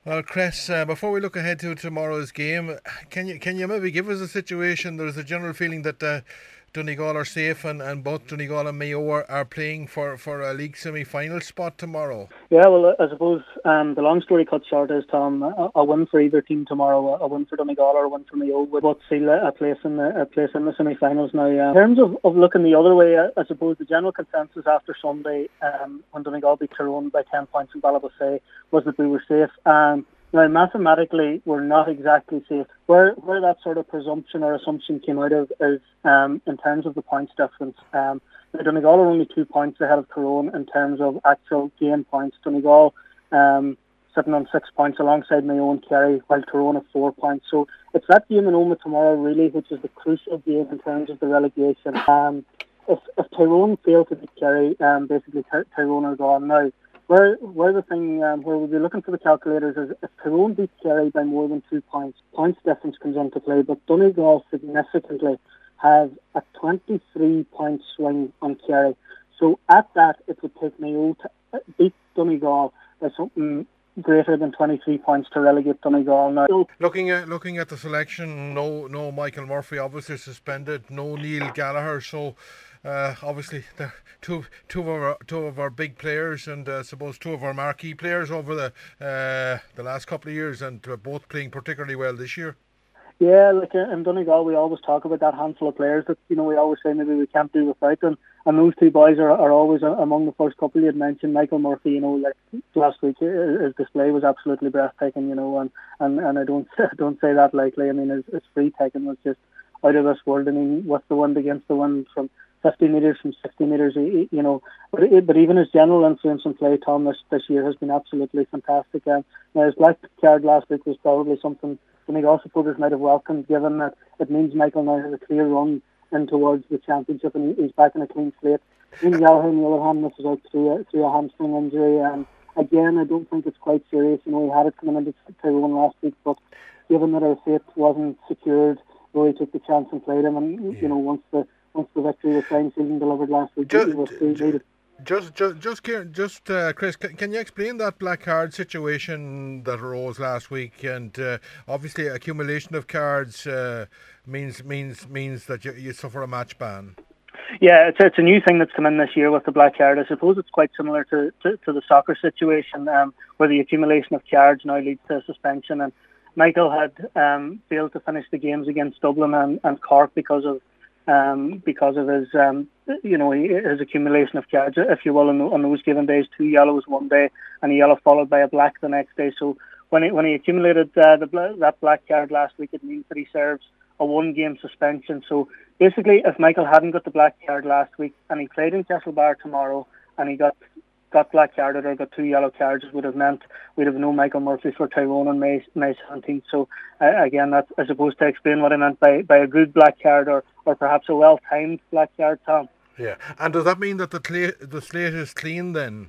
Well, Chris, before we look ahead to tomorrow's game, can you maybe give us a situation? There's a general feeling that Donegal are safe, and both Donegal and Mayo are playing for a league semi-final spot tomorrow. Yeah, well, I suppose the long story cut short is, Tom, a win for either team tomorrow, a win for Donegal or a win for Mayo would both seal a place in the semi-finals. Now, in terms of looking the other way, I suppose the general consensus after Sunday, when Donegal beat Tyrone by 10 points in Ballabasay, was that we were safe. Now, mathematically, we're not exactly safe. Where that sort of presumption or assumption came out of is in terms of the points difference. Donegal are only 2 points ahead of Tyrone in terms of actual game points. Donegal sitting on 6 points alongside Mayo and Kerry, while Tyrone have 4 points. So it's that game in Omagh tomorrow, really, which is the crucial game in terms of the relegation. If Tyrone fail to beat Kerry, basically Tyrone are gone now. Where the thing where we'll be looking for the calculators is if Tyrone beats Kerry by more than 2 points, points difference comes into play. But Donegal significantly have a 23-point swing on Kerry. So at that, it would take Mayo to beat Donegal by something greater than 23 points to relegate Donegal. Now, Looking at the selection, no Michael Murphy obviously suspended, no Neil Gallagher, so obviously the two of our big players, and I suppose two of our marquee players over the last couple of years, and both playing particularly well this year. yeah, like in Donegal, we always talk about that handful of players that we always say maybe we can't do without them, and those two boys are always among the first couple you had mentioned. Michael Murphy, like last week, his display was absolutely breathtaking, and I don't say that lightly. I mean, his free taking was just out of this world. I mean, with the wind against the wind from 50 metres, from 60 metres, but even his general influence in play, Tom, this year has been absolutely fantastic. Now his black card last week was probably something Donegal supporters might have welcomed, given that it means Michael now has a clear run in towards the championship, and he's back in a clean slate. Ian Gallagher, on the other hand, misses out through a hamstring injury. Again, I don't think it's quite serious. He had it coming into Tyrone last week, but given that our fate wasn't secured, Rory took the chance and played him. And Yeah. once the victory was signed, season delivered last week, he Just, was still needed. Chris, can you explain that black card situation that arose last week? And obviously, accumulation of cards means that you suffer a match ban. Yeah, it's a new thing that's come in this year with the black card. I suppose it's quite similar to the soccer situation, where the accumulation of cards now leads to suspension. And Michael had failed to finish the games against Dublin and Cork because of his his accumulation of cards, if you will, on those given days. Two yellows one day and a yellow followed by a black the next day. So when he accumulated that black card last week, it means that he serves a one-game suspension. So basically, if Michael hadn't got the black card last week and he played in Castlebar tomorrow and he got black carded or got two yellow cards, it would have meant we'd have no Michael Murphy for Tyrone on May 17th. So again, that's, I suppose, to explain what I meant by a good black card or perhaps a well-timed black card, Tom. Yeah, and does that mean that the slate is clean then?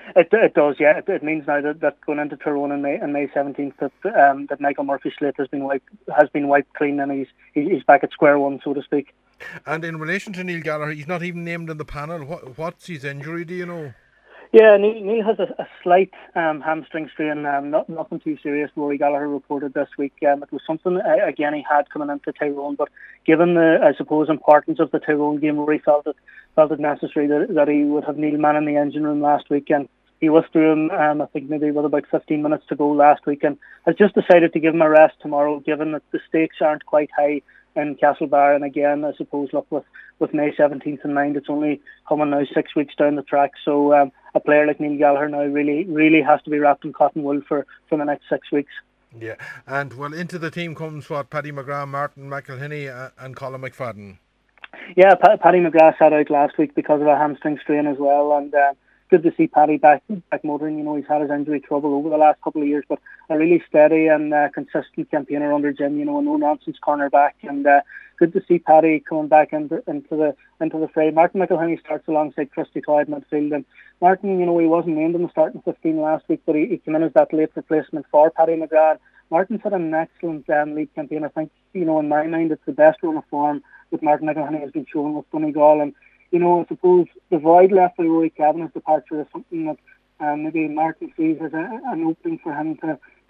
It does, yeah. It means now that going into Tyrone on May 17th that Michael Murphy's slate has been wiped clean, and he's back at square one, so to speak. And in relation to Neil Gallagher, he's not even named in the panel. What's his injury? Do you know? Yeah, Neil has a slight hamstring strain, nothing too serious. Rory Gallagher reported this week. It was something, again, he had coming into Tyrone, but given the, I suppose, importance of the Tyrone game, Rory felt it necessary that he would have Neil man in the engine room last week, and he withdrew him, I think maybe with about 15 minutes to go last week, and has just decided to give him a rest tomorrow, given that the stakes aren't quite high in Castlebar. And again, I suppose, look, with May 17th in mind, it's only coming now 6 weeks down the track. So a player like Neil Gallagher now really has to be wrapped in cotton wool for the next 6 weeks. Yeah, and well, into the team comes what Paddy McGrath, Martin McElhinney, and Colin McFadden. Yeah, Paddy McGrath sat out last week because of a hamstring strain as well, and good to see Paddy back motoring. He's had his injury trouble over the last couple of years, but a really steady and consistent campaigner under Jim. A no-nonsense cornerback, and good to see Paddy coming back into the fray. Martin McElhinney starts alongside Christy Todd midfield, and Martin, he wasn't named in the starting 15 last week, but he came in as that late replacement for Paddy McGrath. Martin's had an excellent league campaign. I think, in my mind, it's the best run of form that Martin McElhinney has been shown with Donegal. And, I suppose the void left by Rory Kavanagh's departure is something that maybe Martin sees as an opening for him to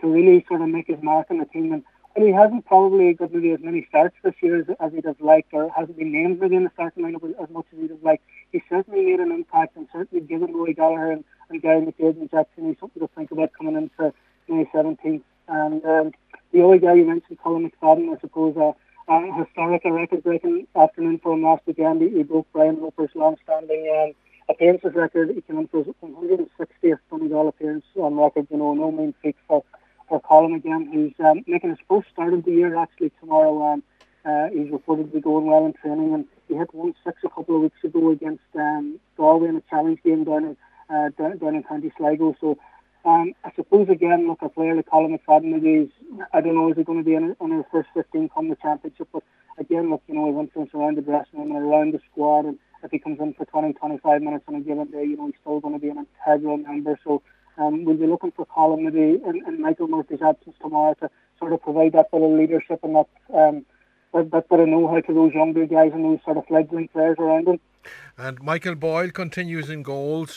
really sort of make his mark on the team. And well, he hasn't probably got maybe as many starts this year as he'd have liked, or hasn't been named maybe in the starting lineup as much as he'd have liked. He certainly made an impact, and certainly given Rory Gallagher and Gary McDaid and Jack Finney something to think about coming into May 17th. And the other guy you mentioned, Colin McFadden, I suppose, a historic, a record-breaking afternoon for him last weekend. He broke Brian Roper's long-standing appearances record. He came in for his 160th Donegal appearance on record. No mean feat for Colin again. He's making his first start of the year actually tomorrow. He's reported to be going well in training, and he hit 1-6 a couple of weeks ago against Galway in a challenge game down in County Sligo. So I suppose again, look, a player like Colin McFadden, maybe I don't know, is he going to be in his first 15 come the championship? But again, look, he went from around the dressing room and around the squad, and if he comes in for 20-25 minutes on a given day, he's still going to be an integral member. So we'll be looking for Colin maybe in Michael Murphy's absence tomorrow to sort of provide that bit of leadership and that bit of know-how to those younger guys and those sort of fledgling players around him. And Michael Boyle continues in goals.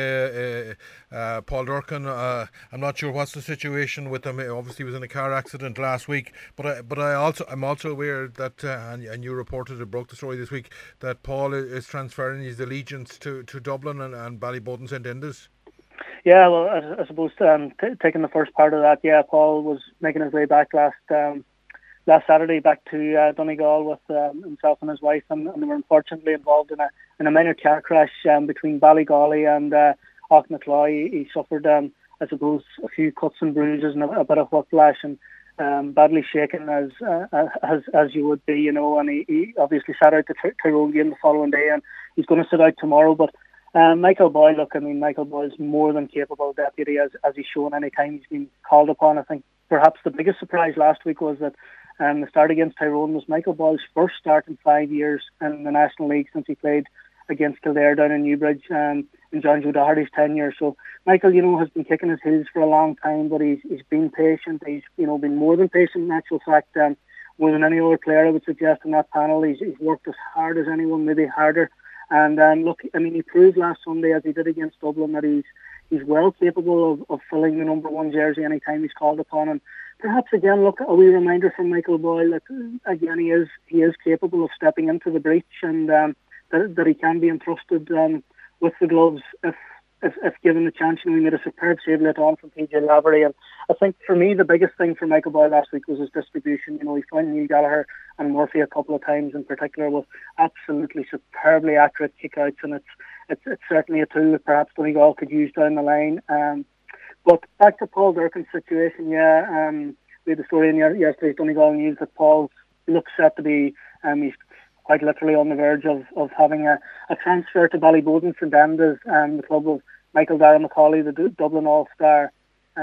Paul Durcan, I'm not sure what's the situation with him. Obviously, he was in a car accident last week. But I'm also aware that, and you reported it, broke the story this week, that Paul is transferring his allegiance to Dublin and Ballyboden St Enda's. Yeah, well, I suppose taking the first part of that, Paul was making his way back last Saturday back to Donegal with himself and his wife, and they were unfortunately involved in a minor car crash between Ballygawley and Auchnacloy. He suffered, I suppose, a few cuts and bruises and a bit of whiplash, and badly shaken as you would be, and he obviously sat out the Tyrone game the following day, and he's going to sit out tomorrow. But Michael Boyle, Michael Boyle's more than capable deputy, as he's shown any time he's been called upon. I think perhaps the biggest surprise last week was that the start against Tyrone was Michael Boyle's first start in 5 years in the National League since he played against Kildare down in Newbridge in John Joe Doherty's tenure. So Michael, has been kicking his heels for a long time, but he's been patient. He's been more than patient in actual fact. More than any other player I would suggest in that panel. He's worked as hard as anyone, maybe harder. And look, he proved last Sunday, as he did against Dublin, that he's well capable of filling the number one jersey anytime he's called upon. And perhaps again, look, a wee reminder from Michael Boyle that again he is capable of stepping into the breach, and that he can be entrusted with the gloves if given the chance. He made a superb save later on from PJ Lavery, and I think for me the biggest thing for Michael Boyle last week was his distribution. He found Neil Gallagher and Murphy a couple of times in particular with absolutely superbly accurate kickouts, and it's certainly a tool that perhaps Donegal could use down the line. But back to Paul Durcan's situation, we had the story in yesterday's Donegal News that Paul looks set to be, he's quite literally on the verge of having a transfer to Ballyboden St Enda's, the club of Michael Dara McCauley, the Dublin All-Star.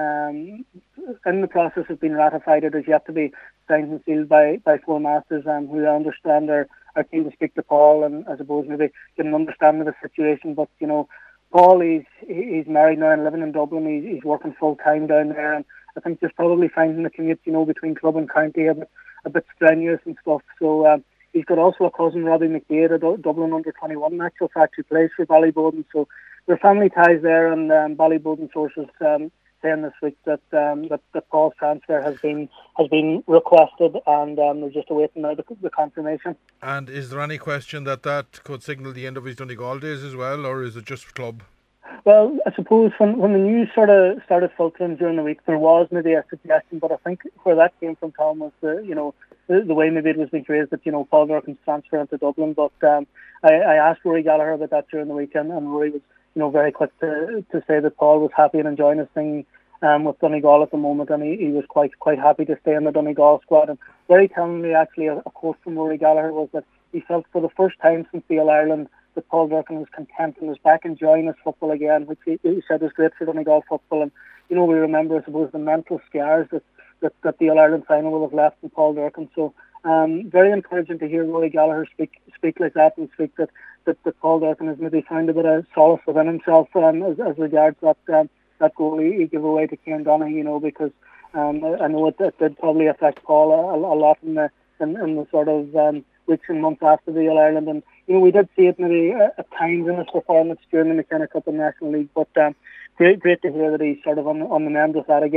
In the process of being ratified, it is yet to be signed and sealed by four masters, who I understand are keen to speak to Paul and I suppose maybe get an understanding of the situation. But Paul, he's married now and living in Dublin. He's working full time down there, and I think just probably finding the commute, between club and county a bit strenuous and stuff. So he's got also a cousin, Robbie McDaid, a Dublin under-21 in actual fact, who plays for Ballyboden. So there are family ties there, and Ballyboden sources saying this week that Paul's transfer has been requested, and they're just awaiting now the confirmation. And is there any question that could signal the end of his Donegal days as well, or is it just club? Well, I suppose when the news sort of started filtering during the week, there was maybe a suggestion, but I think where that came from, Tom, was the way maybe it was being phrased that Paul Durcan's transfer into Dublin. But I asked Rory Gallagher about that during the weekend, and Rory was very quick to say that Paul was happy and enjoying his thing with Donegal at the moment, and he was quite happy to stay in the Donegal squad. And very tellingly, actually, a quote from Rory Gallagher was that he felt for the first time since the All-Ireland that Paul Durcan was content and was back enjoying his football again, which he said was great for Donegal football. And we remember, I suppose, the mental scars that the All-Ireland final will have left in Paul Durcan. So very encouraging to hear Rory Gallagher speak like that, and speak that Paul Durcan has maybe found a bit of solace within himself as regards that goal he gave away to Cian Donaghy, because I know it did probably affect Paul a lot in the sort of weeks and months after the All-Ireland. And we did see it maybe at times in his performance during the McKenna Cup and National League, but great to hear that he's sort of on the mend with that again.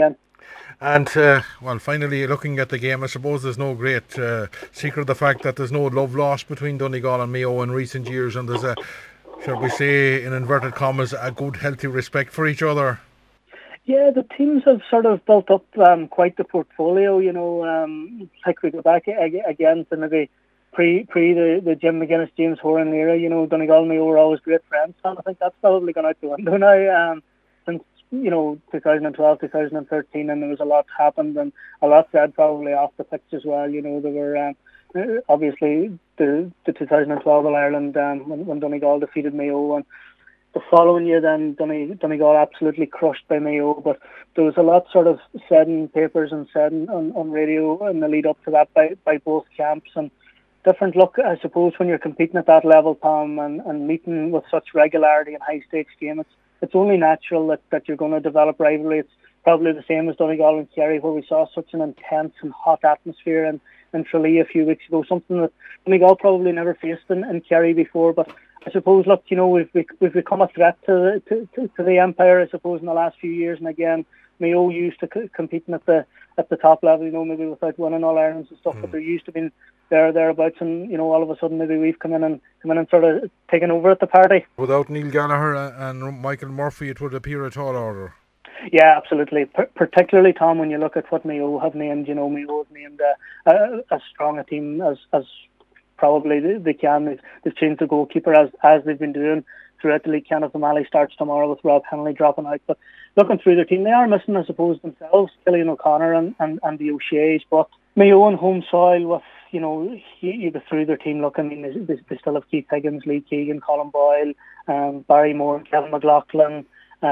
And well, finally looking at the game, I suppose there's no great secret of the fact that there's no love lost between Donegal and Mayo in recent years, and there's a, shall we say, in inverted commas, a good, healthy respect for each other. Yeah, the teams have sort of built up quite the portfolio. Like we go back again to maybe pre the Jim McGuinness, James Horan era. Donegal and Mayo were always great friends, and I think that's probably gone out the window now. Since 2012, 2013, and there was a lot happened and a lot said probably off the pitch as well. There were obviously the 2012 All Ireland when Donegal defeated Mayo, and the following year then Donegal absolutely crushed by Mayo, but there was a lot sort of said in papers and said on radio in the lead up to that by both camps, and different look, I suppose, when you're competing at that level, Tom, and meeting with such regularity in high stakes games, it's only natural that you're going to develop rivalry. It's probably the same as Donegal and Kerry, where we saw such an intense and hot atmosphere in Tralee a few weeks ago, something that Donegal probably never faced in Kerry before, but I suppose, look, we've become a threat to the Empire, I suppose, in the last few years. And again, Mayo used to competing at the top level, maybe without winning All Irelands and stuff, but they're used to being thereabouts, and all of a sudden maybe we've come in and sort of taken over at the party. Without Neil Gallagher and Michael Murphy, it would appear a tall order. Yeah, absolutely. Particularly, Tom, when you look at what Mayo have named, Mayo have named as strong a team as probably they can. They've changed the goalkeeper as they've been doing throughout the league. Kenneth O'Malley starts tomorrow with Rob Hennelly dropping out. But looking through their team, they are missing, I suppose, themselves, Killian O'Connor and the O'Shea's. But Mayo on home soil with, you go through their team, look, I mean, they still have Keith Higgins, Lee Keegan, Colin Boyle, Barry Moore, Kevin McLaughlin,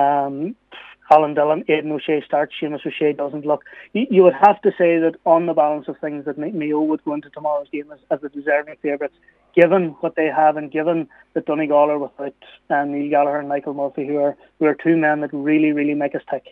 Colin Dillon, Aidan O'Shea starts, Seamus O'Shea doesn't. Look, you would have to say that on the balance of things that Mayo would go into tomorrow's game as the deserving favourites, given what they have and given that Donegal are without Neil Gallagher and Michael Murphy, who are two men that really, really make us tick.